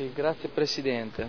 Sì, grazie Presidente.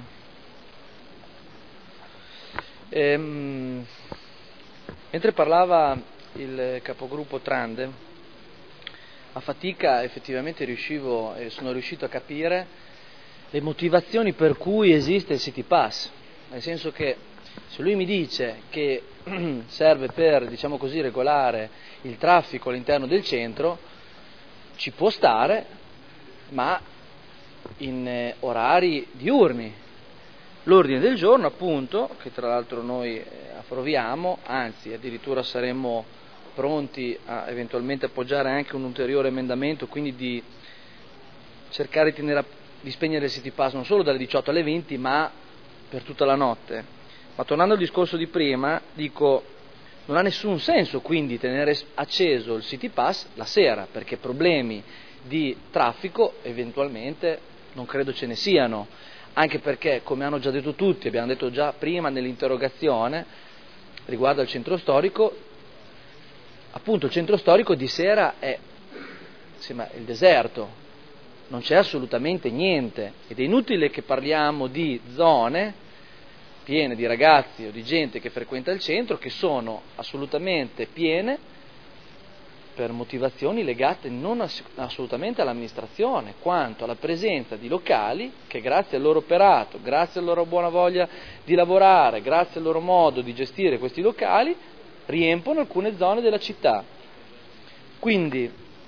Mentre parlava il capogruppo Trande, a fatica effettivamente sono riuscito a capire le motivazioni per cui esiste il City Pass, nel senso che se lui mi dice che serve per, diciamo così, regolare il traffico all'interno del centro, ci può stare, ma in orari diurni. L'ordine del giorno, appunto, che tra l'altro noi approviamo, anzi addirittura saremmo pronti a eventualmente appoggiare anche un ulteriore emendamento, quindi di cercare di spegnere il City Pass non solo dalle 18 alle 20, ma per tutta la notte. Ma tornando al discorso di prima, dico, non ha nessun senso quindi tenere acceso il City Pass la sera, perché problemi di traffico eventualmente non credo ce ne siano, anche perché, come hanno già detto tutti, abbiamo detto già prima nell'interrogazione riguardo al centro storico, appunto il centro storico di sera è il deserto, non c'è assolutamente niente, ed è inutile che parliamo di zone piene di ragazzi o di gente che frequenta il centro, che sono assolutamente piene per motivazioni legate non assolutamente all'amministrazione, quanto alla presenza di locali che grazie al loro operato, grazie alla loro buona voglia di lavorare, grazie al loro modo di gestire questi locali, riempiono alcune zone della città. Quindi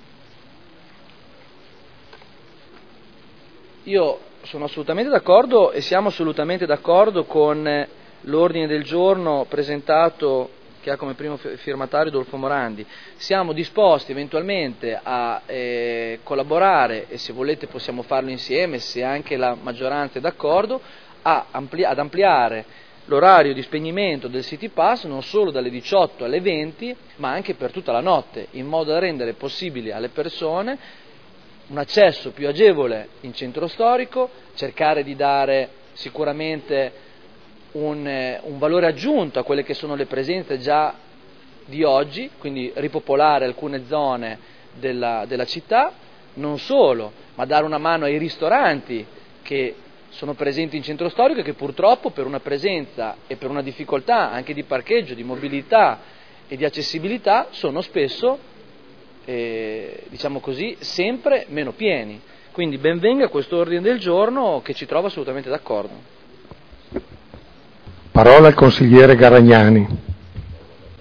io sono assolutamente d'accordo e siamo assolutamente d'accordo con l'ordine del giorno presentato, che ha come primo firmatario Dolfo Morandi. Siamo disposti eventualmente a collaborare, e se volete possiamo farlo insieme, se anche la maggioranza è d'accordo, ad ampliare l'orario di spegnimento del City Pass non solo dalle 18 alle 20, ma anche per tutta la notte, in modo da rendere possibile alle persone un accesso più agevole in centro storico, cercare di dare sicuramente un valore aggiunto a quelle che sono le presenze già di oggi, quindi ripopolare alcune zone della città, non solo, ma dare una mano ai ristoranti che sono presenti in centro storico e che purtroppo per una presenza e per una difficoltà anche di parcheggio, di mobilità e di accessibilità sono spesso, diciamo così, sempre meno pieni. Quindi ben venga questo ordine del giorno che ci trova assolutamente d'accordo. Parola al consigliere Garagnani.